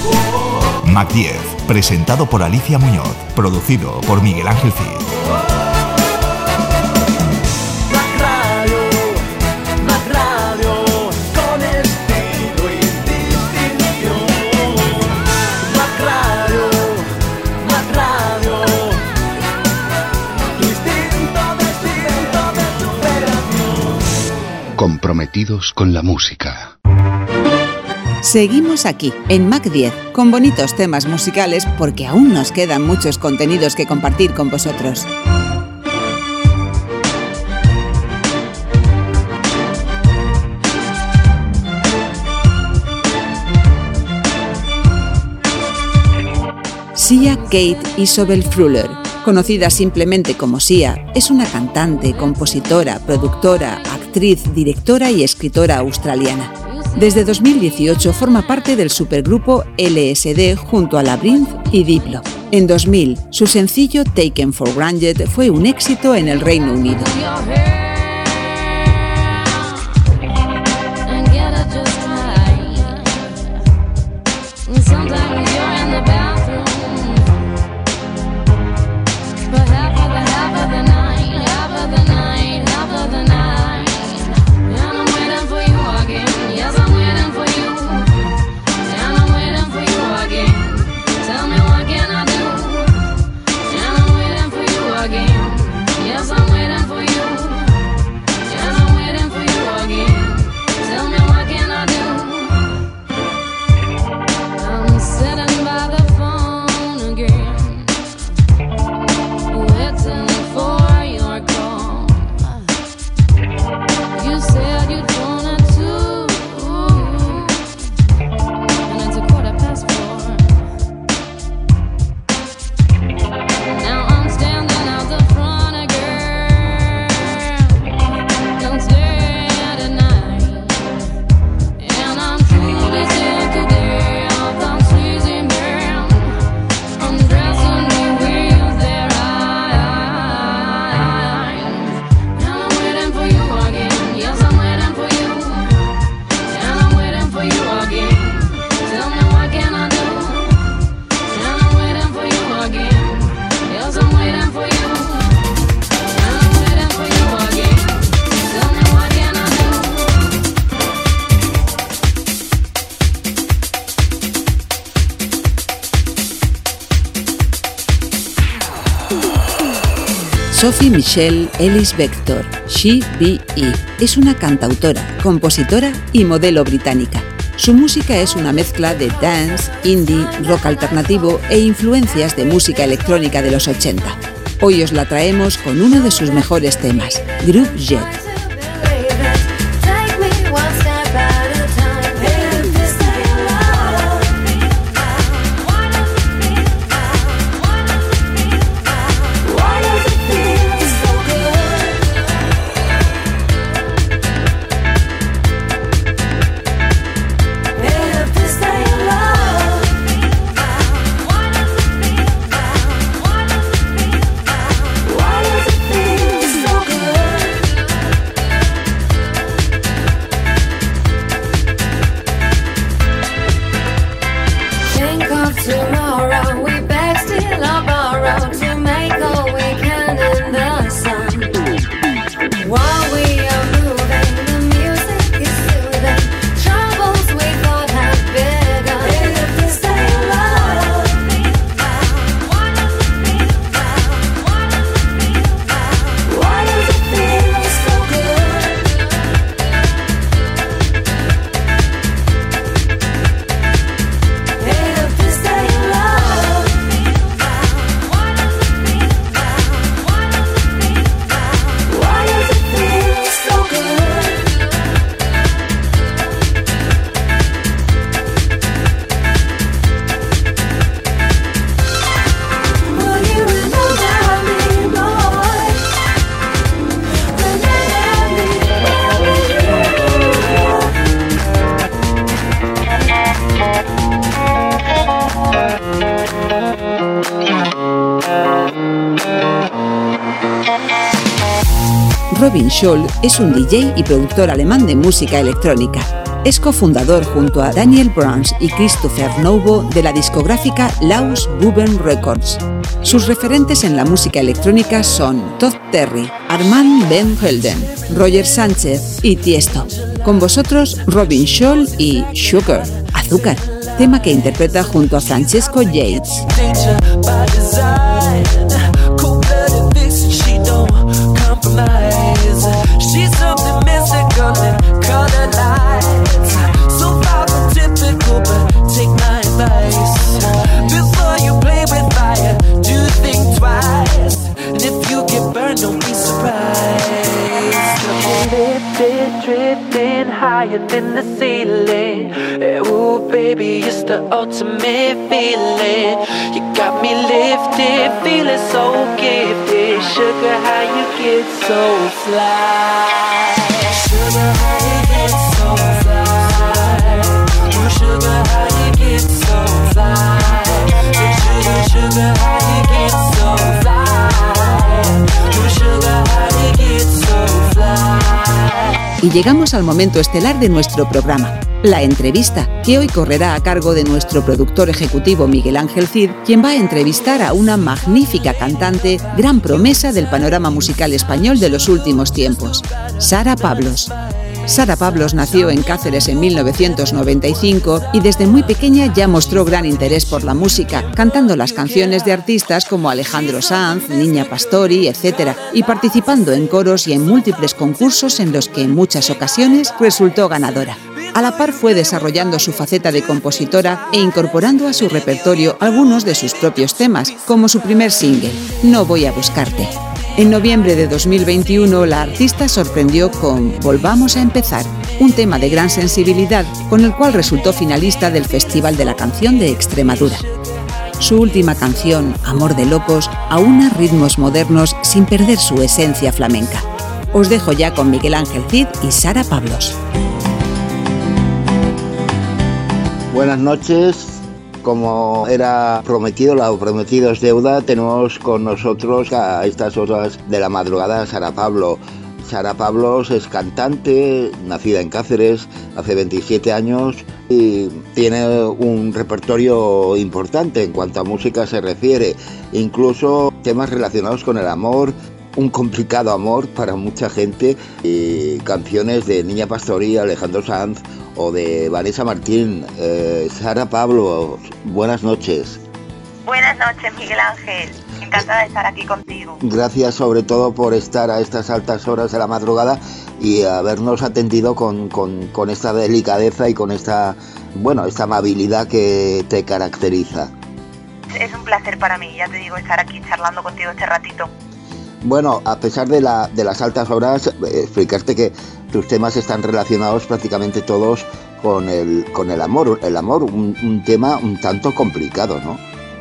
Mac 10, presentado por Alicia Muñoz, producido por Miguel Ángel Cid. Comprometidos con la música. Seguimos aquí, en Mac 10, con bonitos temas musicales porque aún nos quedan muchos contenidos que compartir con vosotros. Sia Kate Isobel Fuller, conocida simplemente como Sia, es una cantante, compositora, productora, actriz, directora y escritora australiana. Desde 2018 forma parte del supergrupo LSD junto a Labrinth y Diplo. En 2000, su sencillo Taken for Granted fue un éxito en el Reino Unido. Sophie Michelle Ellis-Bextor, She Be E, es una cantautora, compositora y modelo británica. Su música es una mezcla de dance, indie, rock alternativo e influencias de música electrónica de los 80. Hoy os la traemos con uno de sus mejores temas, Group Jet. Robin Scholl es un DJ y productor alemán de música electrónica. Es cofundador junto a Daniel Bruns y Christopher Novo de la discográfica Laus Buben Records. Sus referentes en la música electrónica son Todd Terry, Armand Van Helden, Roger Sánchez y Tiesto. Con vosotros, Robin Scholl y Sugar, Azúcar, tema que interpreta junto a Francesco Yates. Drifting higher than the ceiling. Ooh, baby, it's the ultimate feeling. You got me lifted, feeling so gifted. Sugar, how you get so fly? Sugar, how you get so fly? Ooh, sugar, how you get so fly? Sugar, how you get so fly? Ooh, sugar, how you get so fly? Y llegamos al momento estelar de nuestro programa, la entrevista, que hoy correrá a cargo de nuestro productor ejecutivo Miguel Ángel Cid, quien va a entrevistar a una magnífica cantante, gran promesa del panorama musical español de los últimos tiempos, Sara Pablos. Sara Pablos nació en Cáceres en 1995 y desde muy pequeña ya mostró gran interés por la música, cantando las canciones de artistas como Alejandro Sanz, Niña Pastori, etc., y participando en coros y en múltiples concursos en los que en muchas ocasiones resultó ganadora. A la par fue desarrollando su faceta de compositora e incorporando a su repertorio algunos de sus propios temas, como su primer single, No voy a buscarte. En noviembre de 2021, la artista sorprendió con Volvamos a empezar, un tema de gran sensibilidad con el cual resultó finalista del Festival de la Canción de Extremadura. Su última canción, Amor de Locos, aúna ritmos modernos sin perder su esencia flamenca. Os dejo ya con Miguel Ángel Cid y Sara Pablos. Buenas noches. Como era prometido, lo prometido es deuda, tenemos con nosotros a estas horas de la madrugada a Sara Pablos. Sara Pablos es cantante, nacida en Cáceres hace 27 años y tiene un repertorio importante en cuanto a música se refiere, incluso temas relacionados con el amor, un complicado amor para mucha gente, y canciones de Niña Pastori, Alejandro Sanz o de Vanessa Martín. Sara Pablos, buenas noches. Buenas noches, Miguel Ángel. Encantada de estar aquí contigo. Gracias sobre todo por estar a estas altas horas de la madrugada y habernos atendido con esta delicadeza y con esta amabilidad que te caracteriza. Es un placer para mí, ya te digo, estar aquí charlando contigo este ratito. Bueno, a pesar de las altas horas, explicarte que tus temas están relacionados prácticamente todos con el amor. El amor, un tema un tanto complicado, ¿no?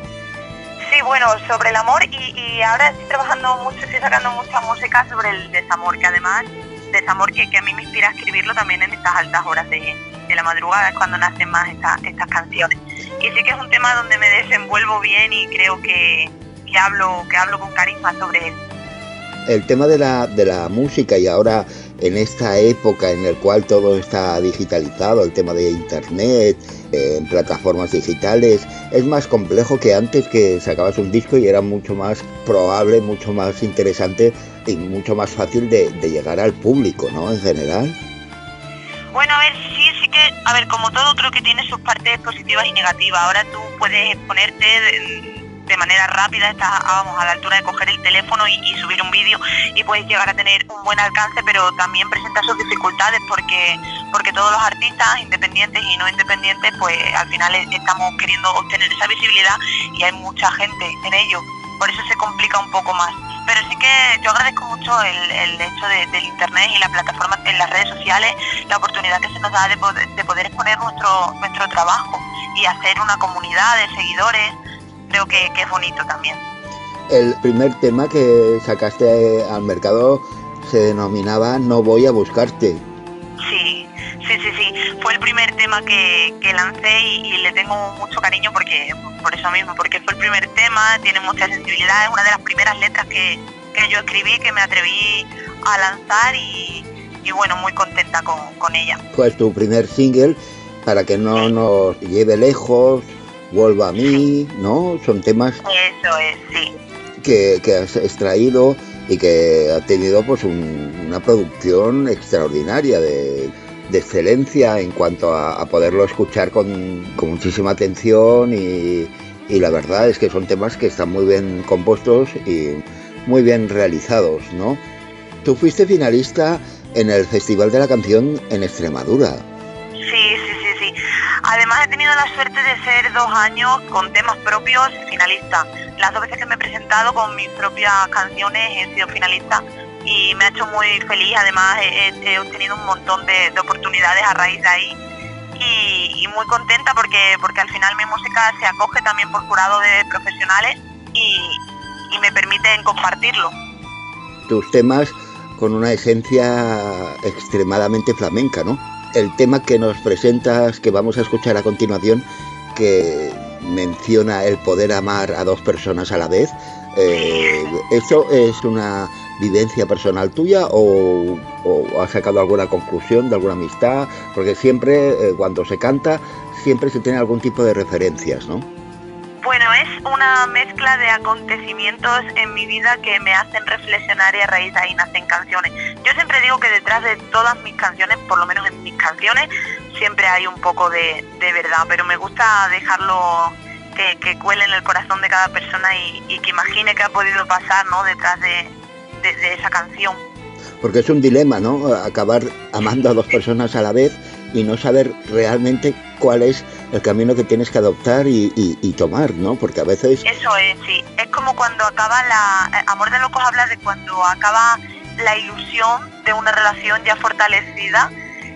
Sí, bueno, sobre el amor y ahora estoy trabajando mucho, estoy sacando mucha música sobre el desamor, que además, desamor que a mí me inspira a escribirlo también en estas altas horas de la madrugada, es cuando nacen más estas canciones. Y sí que es un tema donde me desenvuelvo bien y creo que hablo con carisma sobre él. El tema de la música y ahora en esta época en la cual todo está digitalizado, el tema de internet, en plataformas digitales, es más complejo que antes, que sacabas un disco y era mucho más probable, mucho más interesante y mucho más fácil de llegar al público, ¿no? En general. Bueno, a ver, sí que, como todo creo que tiene sus partes positivas y negativas. Ahora tú puedes exponerte de manera rápida, estás a la altura de coger el teléfono y subir un vídeo y puedes llegar a tener un buen alcance, pero también presenta sus dificultades porque todos los artistas, independientes y no independientes, pues al final estamos queriendo obtener esa visibilidad y hay mucha gente en ello, por eso se complica un poco más. Pero sí que yo agradezco mucho el hecho del internet y la plataforma en las redes sociales, la oportunidad que se nos da de poder exponer nuestro trabajo y hacer una comunidad de seguidores. Creo que es bonito también. El primer tema que sacaste al mercado se denominaba No voy a buscarte. Sí. Fue el primer tema que lancé y le tengo mucho cariño por eso mismo, porque fue el primer tema, tiene mucha sensibilidad, es una de las primeras letras que yo escribí, que me atreví a lanzar y bueno, muy contenta con ella. Pues tu primer single, Para que no nos lleve lejos, Vuelva a mí, ¿no? Son temas... Eso es, sí. Que has extraído y que ha tenido pues una producción extraordinaria de excelencia en cuanto a poderlo escuchar con muchísima atención y la verdad es que son temas que están muy bien compuestos y muy bien realizados, ¿no? Tú fuiste finalista en el Festival de la Canción en Extremadura. Sí. Además he tenido la suerte de ser 2 años con temas propios finalista. Las 2 veces que me he presentado con mis propias canciones he sido finalista y me ha hecho muy feliz. Además he obtenido un montón de oportunidades a raíz de ahí y muy contenta porque al final mi música se acoge también por jurado de profesionales y me permiten compartirlo. Tus temas con una esencia extremadamente flamenca, ¿no? El tema que nos presentas, que vamos a escuchar a continuación, que menciona el poder amar a 2 personas a la vez, ¿eso es una vivencia personal tuya o has sacado alguna conclusión de alguna amistad? Porque siempre, cuando se canta, siempre se tiene algún tipo de referencias, ¿no? Bueno, es una mezcla de acontecimientos en mi vida que me hacen reflexionar y a raíz de ahí nacen canciones. Yo siempre digo que detrás de todas mis canciones, por lo menos en mis canciones, siempre hay un poco de verdad, pero me gusta dejarlo que cuele en el corazón de cada persona y que imagine qué ha podido pasar, ¿no?, detrás de esa canción. Porque es un dilema, ¿no?, acabar amando a 2 personas a la vez y no saber realmente cuál es el camino que tienes que adoptar y tomar, ¿no? Porque a veces... Eso es, sí. Es como cuando acaba Amor de Locos habla de cuando acaba la ilusión de una relación ya fortalecida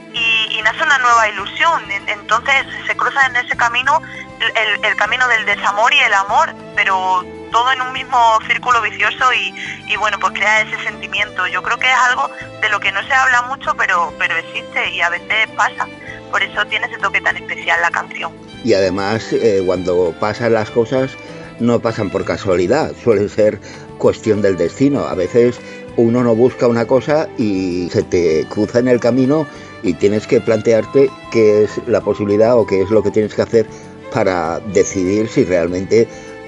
y nace una nueva ilusión. Entonces se cruza en ese camino el camino del desamor y el amor, pero todo en un mismo círculo vicioso y bueno, pues crea ese sentimiento. Yo creo que es algo de lo que no se habla mucho, pero existe y a veces pasa. Por eso tiene ese toque tan especial la canción. Y además, cuando pasan las cosas, no pasan por casualidad, suele ser cuestión del destino. A veces uno no busca una cosa y se te cruza en el camino y tienes que plantearte qué es la posibilidad o qué es lo que tienes que hacer para decidir si realmente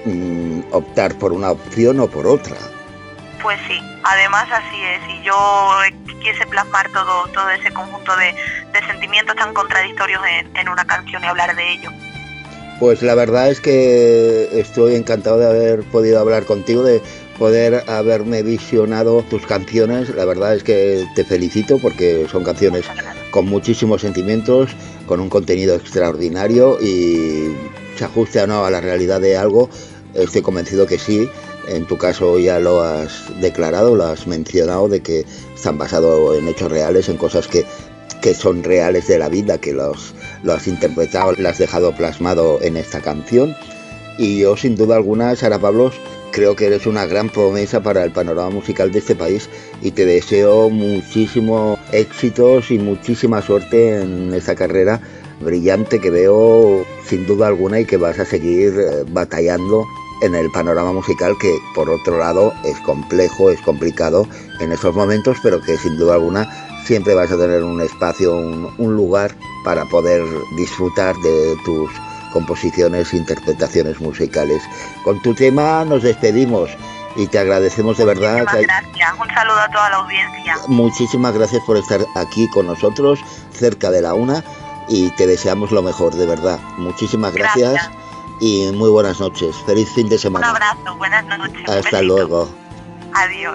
optar por una opción o por otra. Pues sí, además así es, y yo quise plasmar todo ese conjunto de sentimientos tan contradictorios en una canción y hablar de ello. Pues la verdad es que estoy encantado de haber podido hablar contigo, de poder haberme visionado tus canciones. La verdad es que te felicito porque son canciones con muchísimos sentimientos, con un contenido extraordinario y se ajuste o no a la realidad de algo. Estoy convencido que sí. En tu caso ya lo has declarado, lo has mencionado, de que están basados en hechos reales, en cosas que son reales de la vida, que lo has interpretado, lo has dejado plasmado en esta canción. Y yo, sin duda alguna, Sara Pablos, creo que eres una gran promesa para el panorama musical de este país y te deseo muchísimos éxitos y muchísima suerte en esta carrera brillante que veo sin duda alguna y que vas a seguir batallando en el panorama musical, que por otro lado es complejo, es complicado en estos momentos, pero que sin duda alguna siempre vas a tener un espacio, un lugar para poder disfrutar de tus composiciones e interpretaciones musicales. Con tu tema nos despedimos y te agradecemos de verdad. Muchísimas gracias, un saludo a toda la audiencia. Muchísimas gracias por estar aquí con nosotros, cerca de la una, y te deseamos lo mejor, de verdad. Muchísimas gracias. Y muy buenas noches. Feliz fin de semana. Un abrazo, buenas noches. Hasta luego. Adiós.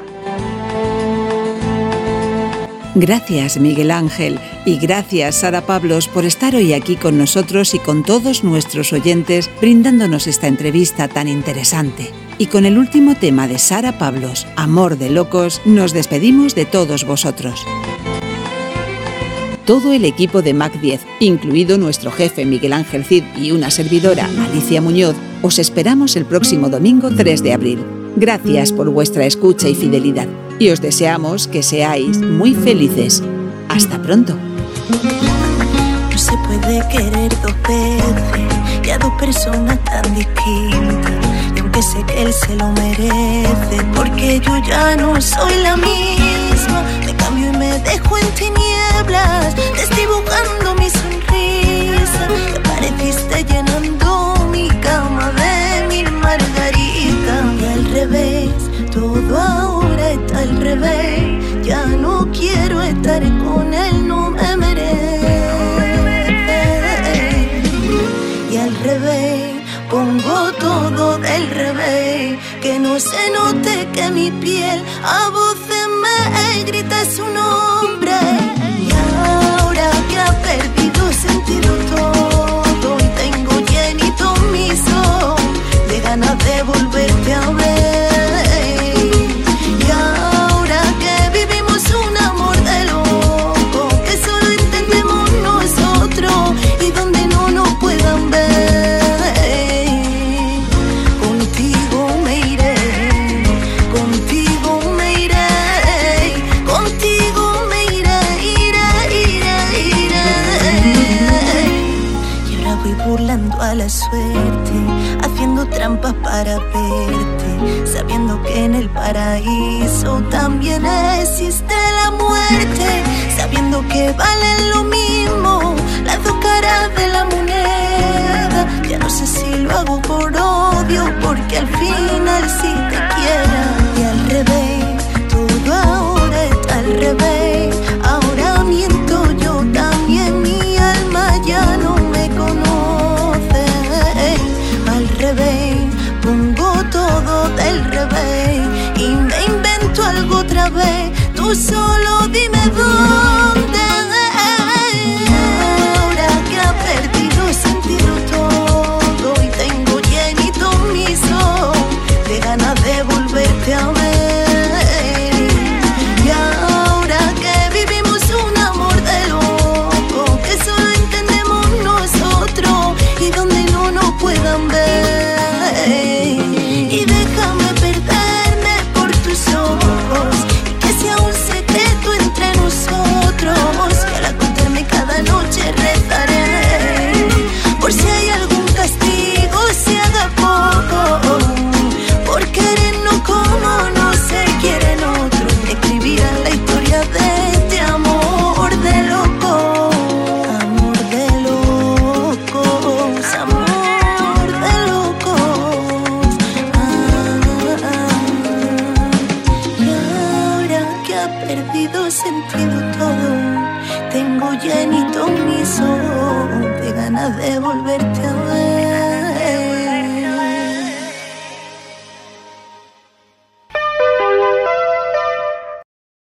Gracias, Miguel Ángel, y gracias, Sara Pablos, por estar hoy aquí con nosotros y con todos nuestros oyentes, brindándonos esta entrevista tan interesante. Y con el último tema de Sara Pablos, Amor de Locos, nos despedimos de todos vosotros. Todo el equipo de Mac 10, incluido nuestro jefe Miguel Ángel Cid y una servidora, Alicia Muñoz, os esperamos el próximo domingo 3 de abril. Gracias por vuestra escucha y fidelidad, y os deseamos que seáis muy felices. Hasta pronto. No se puede querer 2 veces y a 2 personas tan distintas, y aunque sé que él se lo merece, porque yo ya no soy la misma, me cambio y me me dejo en tinieblas, desdibujando mi sonrisa. Te apareciste llenando mi cama de mil margaritas. Y al revés, todo ahora está al revés. Ya no quiero estar con él, no me merece. Y al revés, pongo todo del revés, que no se note que mi piel a voces me grita su nombre. Y ahora que ha perdido sentido todo y tengo llenito mis ojos de ganas de volverte a ver. Y ahora que vivimos un amor de loco, que solo entendemos nosotros y donde no nos puedan ver. Burlando a la suerte, haciendo trampas para verte, sabiendo que en el paraíso también existe la muerte, sabiendo que valen lo mismo las dos caras de la moneda. Ya no sé si lo hago por odio, porque al final sí te quiero. Y al revés, todo ahora está al revés. Ahora miento yo también, mi alma ya no me conoce. Al revés, pongo todo del revés y me invento algo otra vez. Tú solo dime dónde. Ahora que ha perdido sentido todo y tengo llenito mis ojos de ganas de volverte a ver. Y ahora que vivimos un amor de loco, que solo entendemos nosotros y donde no nos puedan ver. Y déjame perderme por tus ojos y que sea un secreto entre nosotros, que al acostarme cada noche rezaré por si hay algún castigo, se haga poco por querernos como no se quieren otros. Escribirán la historia de este amor de loco, amor de locos, amor de locos. Y ahora que ha perdido sentido todo, tengo llenito mis ojos de ganas de volverte